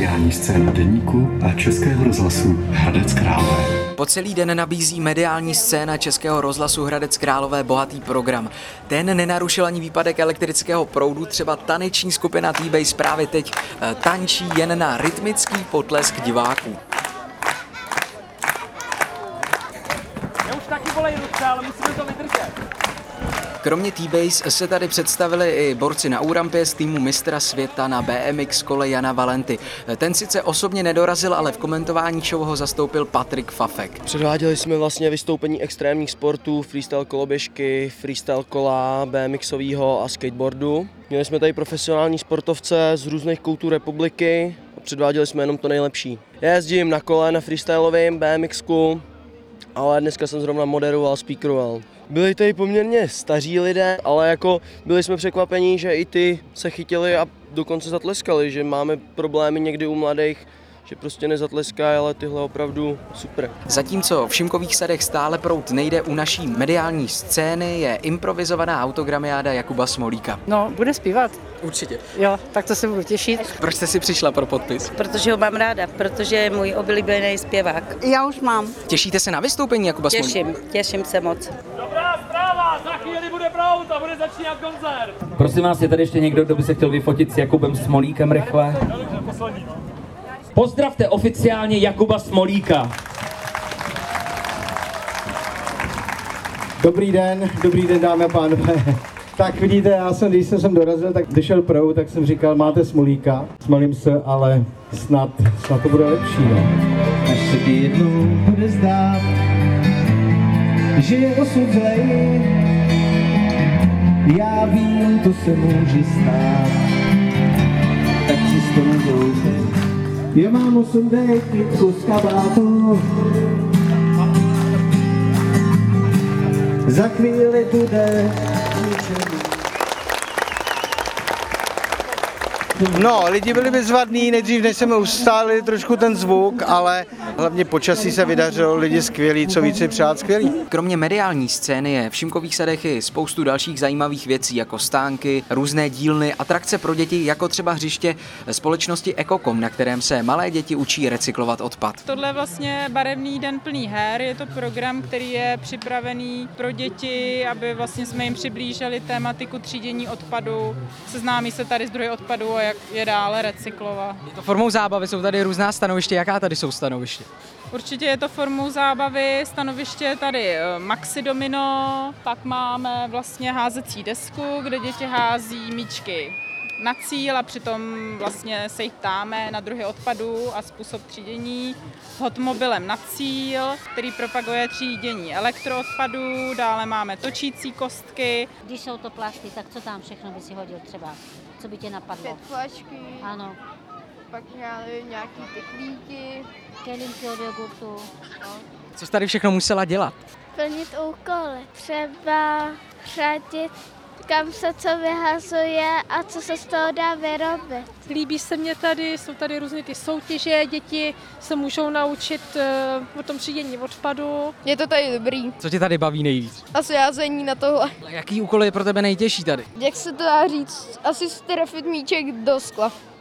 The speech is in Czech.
mediální scéna Deníku a Českého rozhlasu Hradec Králové. Po celý den nabízí mediální scéna Českého rozhlasu Hradec Králové bohatý program. Ten nenarušil ani výpadek elektrického proudu, třeba taneční skupina T-Base právě teď tančí jen na rytmický potlesk diváků. Já už taky bolej ruce, ale musíme to vydržet. Kromě T-Base se tady představili i borci na úrampě z týmu mistra světa na BMX kole Jana Valenty. Ten sice osobně nedorazil, ale v komentování show ho zastoupil Patrik Fafek. Předváděli jsme vlastně vystoupení extrémních sportů, freestyle koloběžky, freestyle kola, BMXového a skateboardu. Měli jsme tady profesionální sportovce z různých koutů republiky a předváděli jsme jenom to nejlepší. Já jezdím na kole, na freestylovém BMXku, ale dneska jsem zrovna moderoval, speakeroval. Byli tady poměrně staří lidé, ale jako byli jsme překvapení, že i ty se chytili a dokonce zatleskali, že máme problémy někdy u mladých, že prostě nezatleskají, ale tyhle opravdu super. Zatímco v Šimkových sadech stále proud nejde, u naší mediální scény je improvizovaná autogramiáda Jakuba Smolíka. No, bude zpívat. Určitě. Jo, tak to se budu těšit. Proč jste si přišla pro podpis? Protože ho mám ráda, protože je můj oblíbený zpěvák. Já už mám. Těšíte se na vystoupení Jakuba Smolíka? Těším se moc. Dobrá zpráva, za chvíli bude proud a bude začínat koncert. Prosím vás, je tady ještě někdo, kdo by se chtěl vyfotit s Jakubem Smolíkem rychle? Pozdravte oficiálně Jakuba Smolíka. Dobrý den dámy a pánové. Tak vidíte, já jsem, když jsem sem dorazil, tak vyšel proud, tak jsem říkal, máte Smolíka. Smolím se, ale snad to bude lepší, no. Až se ti jednou bude zdát, že je osud zlej, já vím, to se může stát, tak si z toho doufej. Já mám 8 dej, kytku z kabátu, za chvíli bude ničený. No, lidi byli bezvadní, nejdřív než jsme ustálili trošku ten zvuk, ale hlavně počasí se vydařilo, lidi skvělí, co víc si přát skvělí. Kromě mediální scény je v Šimkových sadech i spoustu dalších zajímavých věcí, jako stánky, různé dílny, atrakce pro děti, jako třeba hřiště společnosti Ekokom, na kterém se malé děti učí recyklovat odpad. Tohle je vlastně barevný den plný her, je to program, který je připravený pro děti, aby vlastně jsme jim přiblížili tématiku třídění odpadu, seznámí se tady s druhy odpadu a jak je dále recyklovat. Je to formou zábavy, jsou tady různá stanoviště, jaká tady jsou stanoviště? Určitě je to formou zábavy, stanoviště je tady maxi domino, pak máme vlastně házecí desku, kde děti hází míčky na cíl a přitom vlastně se jich ptáme na druhy odpadů a způsob třídění. Hotmobilem na cíl, který propaguje třídění elektroodpadů, dále máme točící kostky. Když jsou to plasty, tak co tam všechno by si hodil třeba? Co by tě napadlo? Petflačky. Ano. Pak nějaký pytlíky. Kelímky od jogurtu. No. Co jsi tady všechno musela dělat? Plnit úkoly. Třeba řadit, kam se co vyhazuje a co se z toho dá vyrobit. Líbí se mě tady, jsou tady různé ty soutěže, děti se můžou naučit o tom třídění odpadu. Je to tady dobrý. Co tě tady baví nejvíc? Asi jázení na tohle. Jaký úkol je pro tebe nejtěžší tady? Jak se to dá říct? Asi strefit míček do skla.